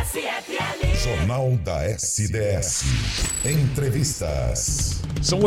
Jornal da SDS. Entrevistas. São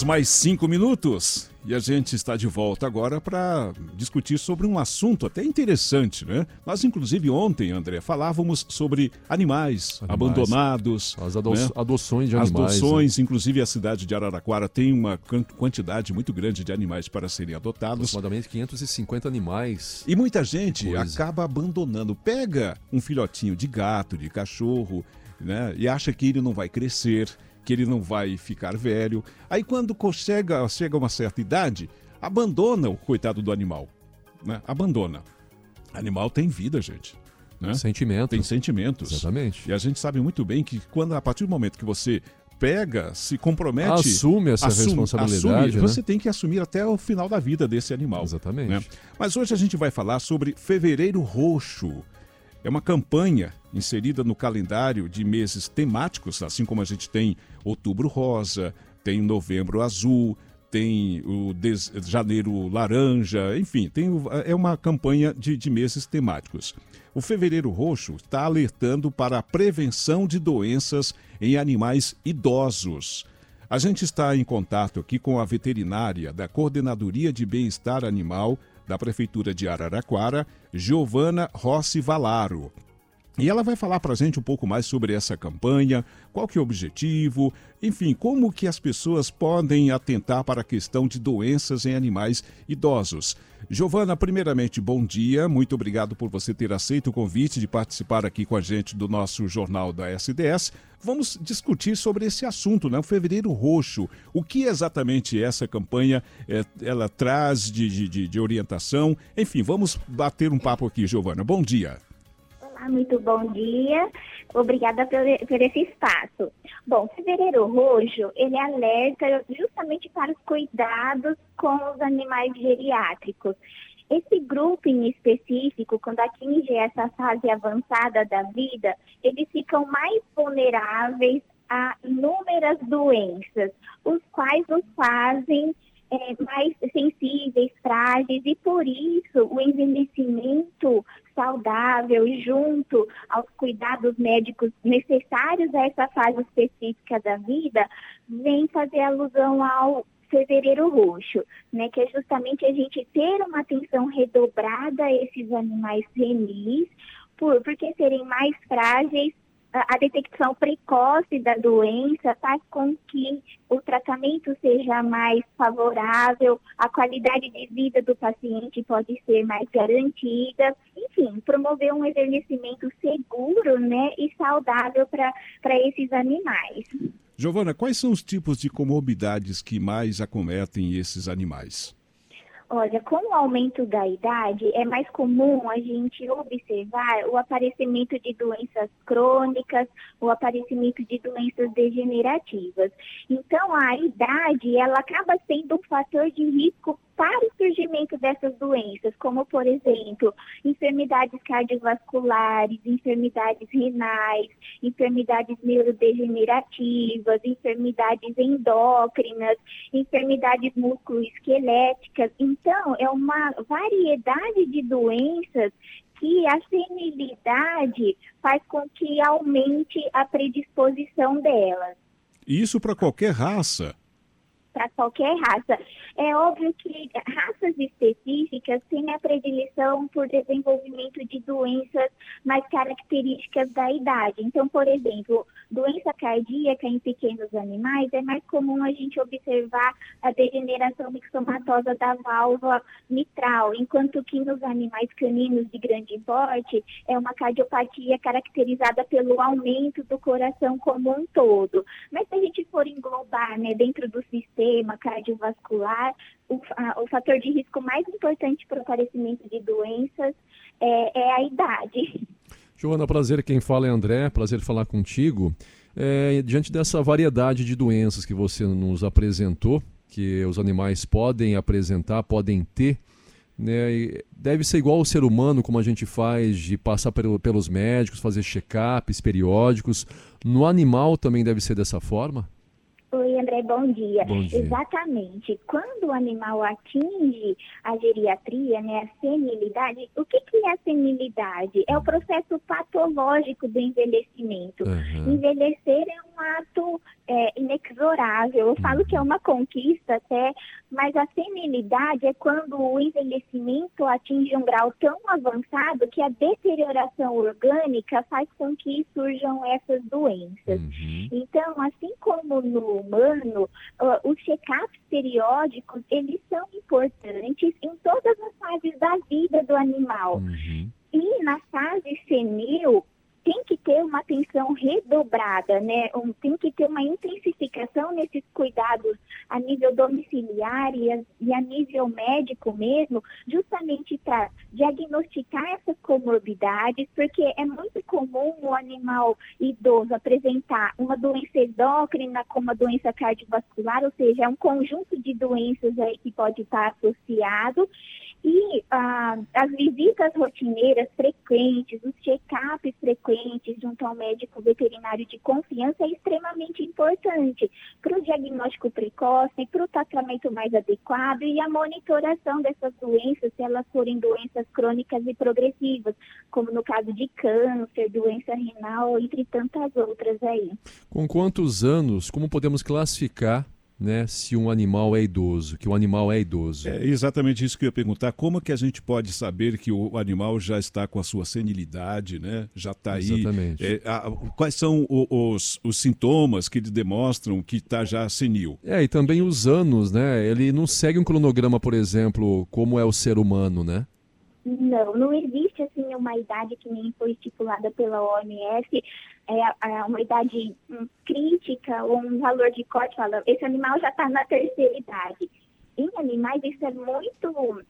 8h mais 5 e a gente está de volta agora para discutir sobre um assunto até interessante, né? Nós, inclusive, ontem, André, falávamos sobre animais abandonados. As adoções de animais. As adoções, inclusive a cidade de Araraquara tem uma quantidade muito grande de animais para serem adotados. Aproximadamente 550 animais. E muita gente acaba abandonando. Pega um filhotinho de gato, de cachorro, né? E acha que ele não vai crescer, que ele não vai ficar velho. Aí quando chega uma certa idade, abandona o coitado do animal, né? Abandona. Animal tem vida, gente, né? Tem sentimentos. Exatamente. E a gente sabe muito bem que a partir do momento que você pega, se compromete... Assume essa responsabilidade, né? Você tem que assumir até o final da vida desse animal. Exatamente. Né? Mas hoje a gente vai falar sobre Fevereiro Roxo. É uma campanha inserida no calendário de meses temáticos, assim como a gente tem Outubro Rosa, tem Novembro Azul, tem o Janeiro Laranja, enfim, é uma campanha de meses temáticos. O Fevereiro Roxo está alertando para a prevenção de doenças em animais idosos. A gente está em contato aqui com a veterinária da Coordenadoria de Bem-Estar Animal da Prefeitura de Araraquara, Giovana Rossi Valaro. E ela vai falar para a gente um pouco mais sobre essa campanha, qual que é o objetivo, enfim, como que as pessoas podem atentar para a questão de doenças em animais idosos. Giovana, primeiramente, bom dia, muito obrigado por você ter aceito o convite de participar aqui com a gente do nosso Jornal da SDS. Vamos discutir sobre esse assunto, né? O Fevereiro Roxo. O que exatamente essa campanha ela traz de orientação? Enfim, vamos bater um papo aqui, Giovana. Bom dia. Muito bom dia, obrigada por esse espaço. Bom, Fevereiro Roxo, ele alerta justamente para os cuidados com os animais geriátricos. Esse grupo em específico, quando atinge essa fase avançada da vida, eles ficam mais vulneráveis a inúmeras doenças, os quais os fazem mais sensíveis, frágeis, e por isso o envelhecimento saudável junto aos cuidados médicos necessários a essa fase específica da vida vem fazer alusão ao Fevereiro Roxo, né, que é justamente a gente ter uma atenção redobrada a esses animais senis, porque serem mais frágeis. A detecção precoce da doença faz com que o tratamento seja mais favorável, a qualidade de vida do paciente pode ser mais garantida, enfim, promover um envelhecimento seguro, né, e saudável para esses animais. Giovana, quais são os tipos de comorbidades que mais acometem esses animais? Olha, com o aumento da idade, é mais comum a gente observar o aparecimento de doenças crônicas, o aparecimento de doenças degenerativas. Então, a idade, ela acaba sendo um fator de risco para o surgimento dessas doenças, como, por exemplo, enfermidades cardiovasculares, enfermidades renais, enfermidades neurodegenerativas, enfermidades endócrinas, enfermidades musculoesqueléticas. Então, é uma variedade de doenças que a senilidade faz com que aumente a predisposição delas. Isso para qualquer raça? Para qualquer raça. É óbvio que raças específicas têm a predileção por desenvolvimento de doenças mais características da idade. Então, por exemplo, doença cardíaca em pequenos animais é mais comum a gente observar a degeneração mixomatosa da válvula mitral, enquanto que nos animais caninos de grande porte é uma cardiopatia caracterizada pelo aumento do coração como um todo. Mas se a gente for englobar, né, dentro do sistema cardiovascular, o fator de risco mais importante para o aparecimento de doenças é a idade. Giovana, prazer, quem fala é André, prazer falar contigo. Diante dessa variedade de doenças que você nos apresentou, que os animais podem apresentar, podem ter, né, deve ser igual ao ser humano, como a gente faz, de passar pelos médicos, fazer check-ups periódicos. No animal também deve ser dessa forma? Oi, André. André, bom dia. Bom dia. Exatamente. Quando o animal atinge a geriatria, né, a senilidade, o que é a senilidade? É o processo patológico do envelhecimento. Uhum. Envelhecer é um ato inexorável. Eu falo que é uma conquista até, mas a senilidade é quando o envelhecimento atinge um grau tão avançado que a deterioração orgânica faz com que surjam essas doenças. Então, assim como no humano, os check-ups periódicos, eles são importantes em todas as fases da vida do animal. E na fase senil, tem que ter uma atenção redobrada, né? Tem que ter uma intensificação nesses cuidados a nível domiciliar e a nível médico mesmo, justamente para diagnosticar essas comorbidades, porque é muito comum o animal idoso apresentar uma doença endócrina como uma doença cardiovascular, ou seja, é um conjunto de doenças aí que pode estar associado. E as visitas rotineiras frequentes, os check-ups frequentes junto ao médico veterinário de confiança é extremamente importante para o diagnóstico precoce, para o tratamento mais adequado e a monitoração dessas doenças, se elas forem doenças crônicas e progressivas, como no caso de câncer, doença renal, entre tantas outras aí. Com quantos anos, como podemos classificar, né, se um animal é idoso, que o animal é idoso? É exatamente isso que eu ia perguntar. Como que a gente pode saber que o animal já está com a sua senilidade, né? Já está aí? Exatamente. Quais são os sintomas que demonstram que está já senil? E também os anos, né? Ele não segue um cronograma, por exemplo, como é o ser humano, né? Não existe assim uma idade que nem foi estipulada pela OMS, uma idade crítica ou um valor de corte, fala, esse animal já está na terceira idade. Em animais isso é muito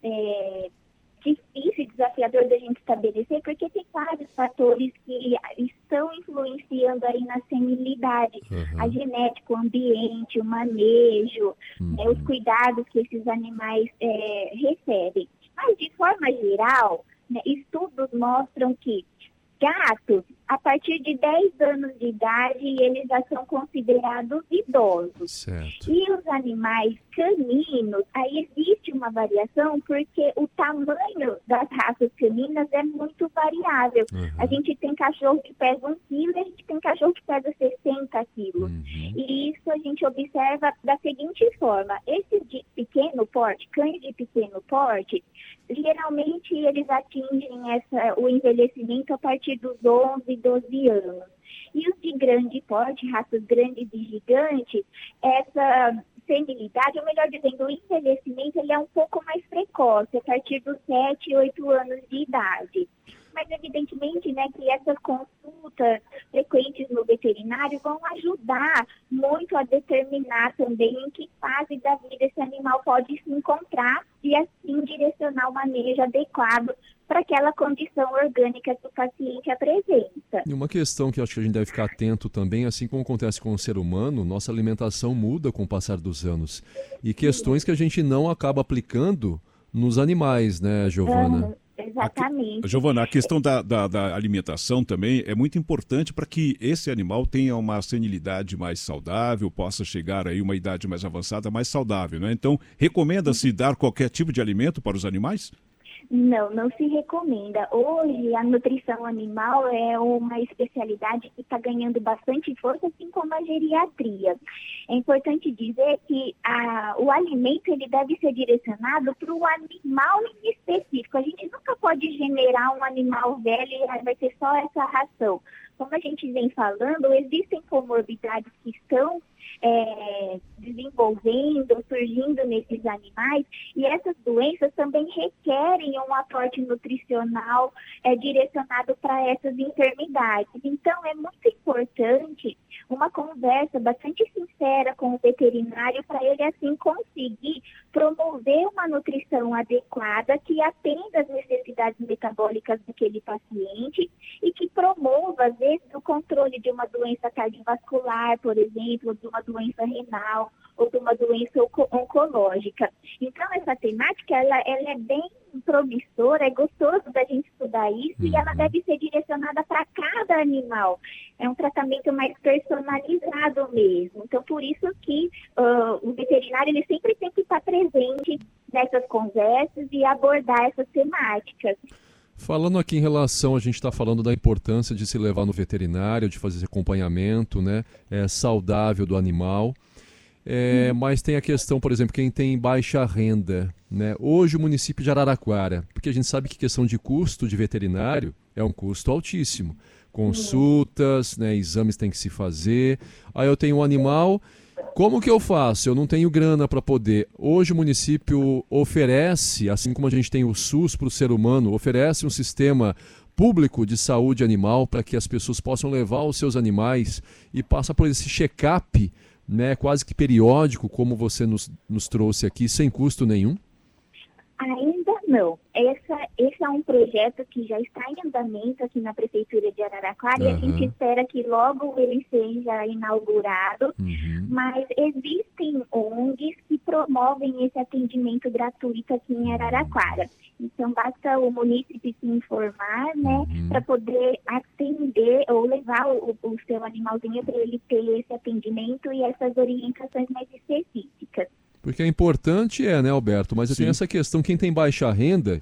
difícil e desafiador da gente estabelecer, porque tem vários fatores que estão influenciando aí na senilidade. A genética, o ambiente, o manejo, os cuidados que esses animais recebem. Mas, de forma geral, né, estudos mostram que gatos, a partir de 10 anos de idade, eles já são considerados idosos. Certo. E os animais caninos, aí existe uma variação, porque o tamanho das raças caninas é muito variável. A gente tem cachorro que pesa 1 quilo e a gente tem cachorro que pesa 60 quilos. E isso a gente observa da seguinte forma: esses de pequeno porte, cães de pequeno porte, geralmente eles atingem o envelhecimento a partir dos 11, 12 anos. E os de grande porte, raças grandes e gigantes, essa senilidade, ou melhor dizendo, o envelhecimento, ele é um pouco mais precoce, a partir dos 7, 8 anos de idade. Mas, evidentemente, né, que essas consultas frequentes no veterinário vão ajudar muito a determinar também em que fase da vida esse animal pode se encontrar e, assim, direcionar o manejo adequado para aquela condição orgânica que o paciente apresenta. E uma questão que acho que a gente deve ficar atento também, assim como acontece com o ser humano, nossa alimentação muda com o passar dos anos. E questões que a gente não acaba aplicando nos animais, né, Giovana? Exatamente. Giovana, a questão da alimentação também é muito importante para que esse animal tenha uma senilidade mais saudável, possa chegar aí uma idade mais avançada, mais saudável, né? Então, recomenda-se dar qualquer tipo de alimento para os animais? Não se recomenda. Hoje, a nutrição animal é uma especialidade que está ganhando bastante força, assim como a geriatria. É importante dizer que o alimento ele deve ser direcionado para o animal em específico. A gente nunca pode generar um animal velho e vai ter só essa ração. Como a gente vem falando, existem comorbidades que estão desenvolvendo, surgindo nesses animais, e essas doenças também requerem um aporte nutricional direcionado para essas enfermidades. Então, é muito importante uma conversa bastante sincera com o veterinário para ele, assim, conseguir promover uma nutrição adequada que atenda às necessidades metabólicas daquele paciente e que promova, às vezes, o controle de uma doença cardiovascular, por exemplo, de uma uma doença renal ou de uma doença oncológica. Então, essa temática, ela é bem promissora, é gostoso da gente estudar isso e ela deve ser direcionada para cada animal. É um tratamento mais personalizado mesmo. Então, por isso que o veterinário ele sempre tem que estar presente nessas conversas e abordar essas temáticas. Falando aqui em relação, a gente está falando da importância de se levar no veterinário, de fazer esse acompanhamento, né, saudável do animal. Mas tem a questão, por exemplo, quem tem baixa renda, né? Hoje o município de Araraquara, porque a gente sabe que questão de custo de veterinário é um custo altíssimo. Consultas, né, exames tem que se fazer. Aí eu tenho um animal, como que eu faço? Eu não tenho grana para poder. Hoje o município oferece, assim como a gente tem o SUS para o ser humano, oferece um sistema público de saúde animal para que as pessoas possam levar os seus animais e passar por esse check-up, né, quase que periódico, como você nos trouxe aqui, sem custo nenhum? Ainda não. Esse é um projeto que já está em andamento aqui na Prefeitura de Araraquara e a gente espera que logo ele seja inaugurado, mas existem ONGs que promovem esse atendimento gratuito aqui em Araraquara. Então, basta o munícipe se informar, né, para poder atender ou levar o seu animalzinho para ele ter esse atendimento e essas orientações mais específicas. Porque é importante, né, Alberto? Mas tem essa questão, quem tem baixa renda,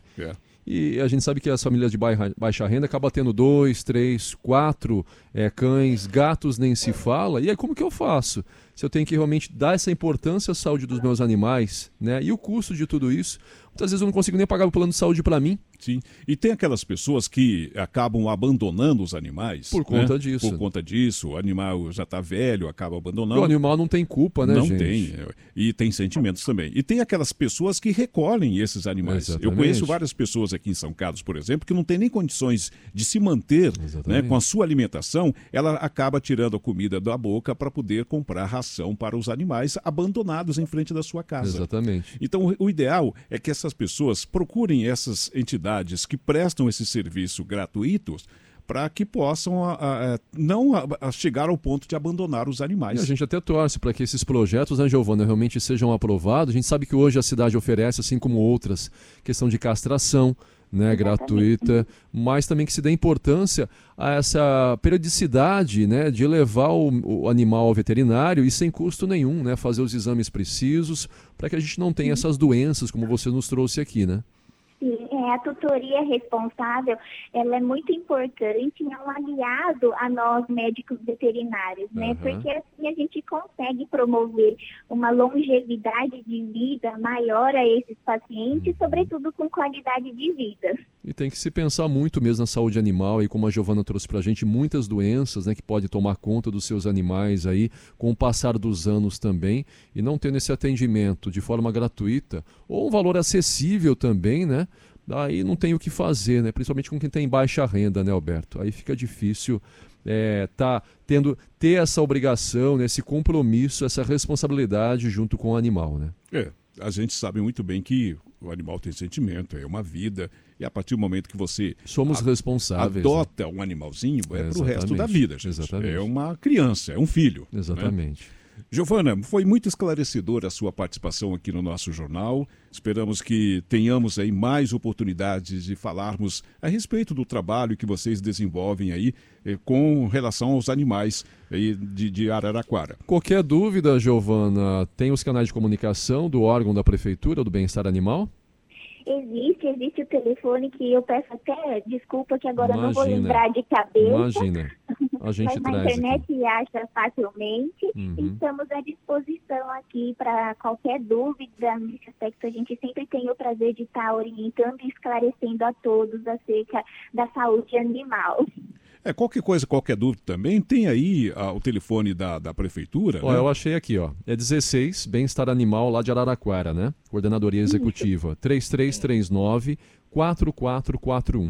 e a gente sabe que as famílias de baixa renda acabam tendo 2, 3, 4 cães, gatos nem se fala. E aí como que eu faço? Se eu tenho que realmente dar essa importância à saúde dos meus animais, né? E o custo de tudo isso, muitas vezes eu não consigo nem pagar o plano de saúde para mim. Sim, e tem aquelas pessoas que acabam abandonando os animais. Por conta disso. Por conta disso, o animal já está velho, acaba abandonando. O animal não tem culpa, né, não gente? Não tem, e tem sentimentos também. E tem aquelas pessoas que recolhem esses animais. Exatamente. Eu conheço várias pessoas aqui em São Carlos, por exemplo, que não tem nem condições de se manter, né, com a sua alimentação, ela acaba tirando a comida da boca para poder comprar ração para os animais abandonados em frente da sua casa. Exatamente. Então, o ideal é que essas pessoas procurem essas entidades que prestam esse serviço gratuitos para que possam não chegar ao ponto de abandonar os animais. E a gente até torce para que esses projetos, né, Giovana, realmente sejam aprovados. A gente sabe que hoje a cidade oferece, assim como outras, questão de castração, né, gratuita, mas também que se dê importância a essa periodicidade, né, de levar o animal ao veterinário e sem custo nenhum, né, fazer os exames precisos para que a gente não tenha essas doenças como você nos trouxe aqui, né? Sim, a tutoria responsável, ela é muito importante, é um aliado a nós médicos veterinários, né? Porque assim a gente consegue promover uma longevidade de vida maior a esses pacientes, sobretudo com qualidade de vida. E tem que se pensar muito mesmo na saúde animal e como a Giovana trouxe pra gente, muitas doenças, né, que pode tomar conta dos seus animais aí com o passar dos anos também, e não tendo esse atendimento de forma gratuita ou um valor acessível também, né? Daí não tem o que fazer, né? Principalmente com quem tem baixa renda, né, Alberto? Aí fica difícil ter essa obrigação, né, esse compromisso, essa responsabilidade junto com o animal, né? A gente sabe muito bem que o animal tem sentimento, é uma vida, e a partir do momento que você somos responsáveis, adota um animalzinho, para o resto da vida, gente. Exatamente. É uma criança, é um filho. Exatamente. Né? Giovana, foi muito esclarecedora a sua participação aqui no nosso jornal. Esperamos que tenhamos aí mais oportunidades de falarmos a respeito do trabalho que vocês desenvolvem aí com relação aos animais aí de Araraquara. Qualquer dúvida, Giovana, tem os canais de comunicação do órgão da Prefeitura do Bem-Estar Animal? Existe o telefone que eu peço até desculpa que agora eu não vou lembrar de cabeça. Imagina, a gente mas na internet acha facilmente. Estamos à disposição aqui para qualquer dúvida nesse aspecto. A gente sempre tem o prazer de estar orientando e esclarecendo a todos acerca da saúde animal. Qualquer coisa, qualquer dúvida também, tem aí o telefone da Prefeitura. Né? Eu achei aqui, é 16, Bem-Estar Animal lá de Araraquara, né? Coordenadoria Executiva, 3339-4441.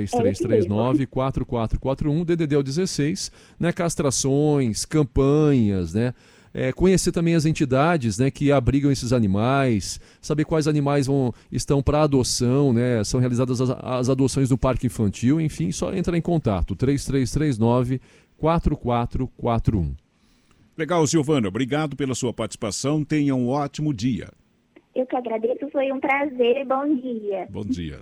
3339-4441, DDD é o 16, né? Castrações, campanhas, né? Conhecer também as entidades, né, que abrigam esses animais, saber quais animais estão para adoção, né? São realizadas as adoções do Parque Infantil, enfim, só entrar em contato, 3339-4441. Legal, Silvana. Obrigado pela sua participação. Tenha um ótimo dia. Eu que agradeço, foi um prazer. Bom dia. Bom dia.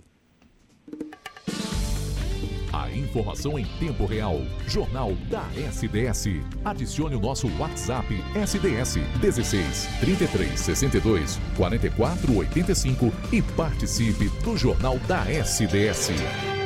A informação em tempo real. Jornal da SDS. Adicione o nosso WhatsApp SDS 16 33 62 44 85 e participe do Jornal da SDS.